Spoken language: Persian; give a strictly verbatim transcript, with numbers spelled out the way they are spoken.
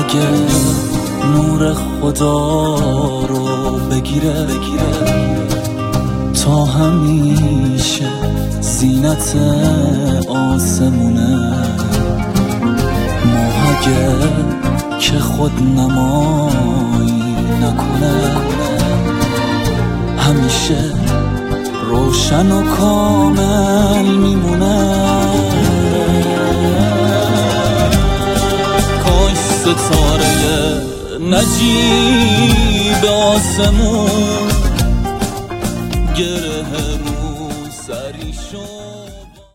اگه نور خدا رو بگیره بگیره تا همیشه زینت آسمونه، ماه اگه که خود نمایی نکنه همیشه روشن و کامل میمونه. کاش ستاره نجیب آسمون